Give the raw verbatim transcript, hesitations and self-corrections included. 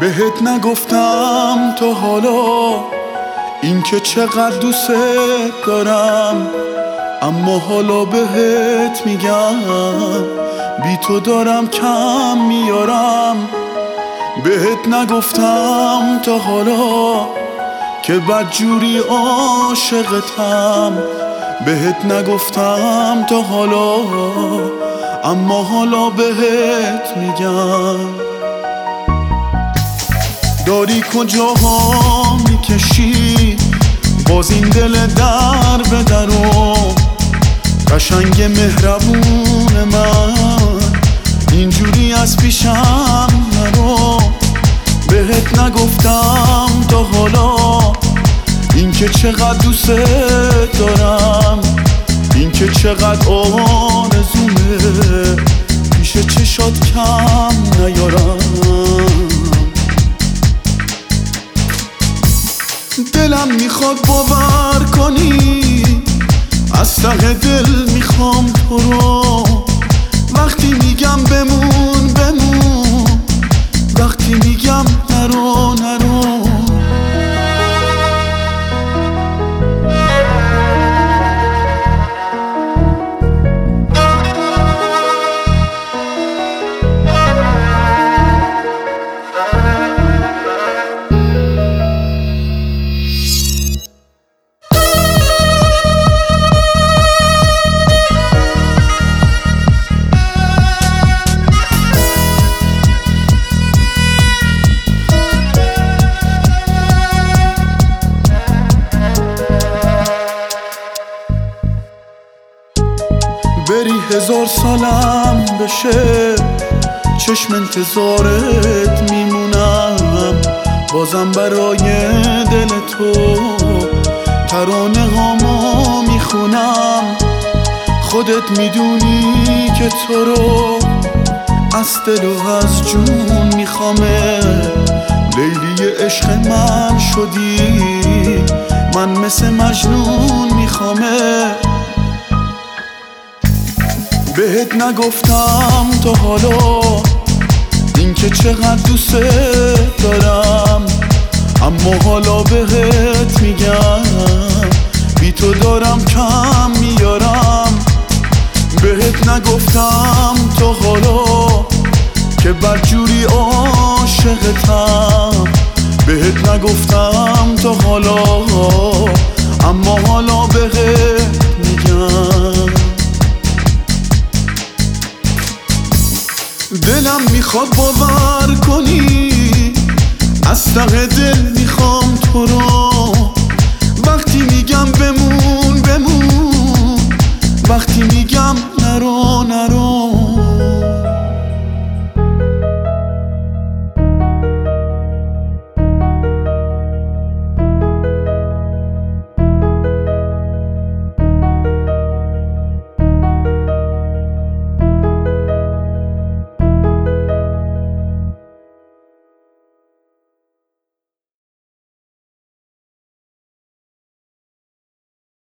بهت نگفتم تا حالا این که چقدر دوست دارم، اما حالا بهت میگم بی تو دارم کم میارم. بهت نگفتم تا حالا که بدجوری عاشقتم، بهت نگفتم تا حالا اما حالا بهت میگم. داری کجاها میکشی باز این دل در به درو، قشنگ مهربون من اینجوری از پیشم نرو. بهت نگفتم تا حالا این که چقدر دوست دارم، این که چقدر آرزومه پیش چشات کم نیارم. دلم میخواد باور کنی از ته دل میخوام تو رو، وقتی میگم بمون بمون، وقتی میگم نرو نرو. بری هزار سالم بشه چشم انتظارت میمونم، بازم برای دل تو ترانه هامو میخونم. خودت میدونی که تو رو از دل و از جون میخوامه، لیلی عشق من شدی من مثل مجنون میخوامه. بهت نگفتم تا حالا این که چقدر دوست دارم، اما حالا بهت میگم بی تو دارم کم میارم. بهت نگفتم تا حالا که بدجوری عاشقتم، بهت نگفتم تا حالا اما حالا بهت میگم. دلم میخواد باور کنی از ته دل میخوام تو رو، وقتی میگم بمون بمون، وقتی میگم نرو نرو.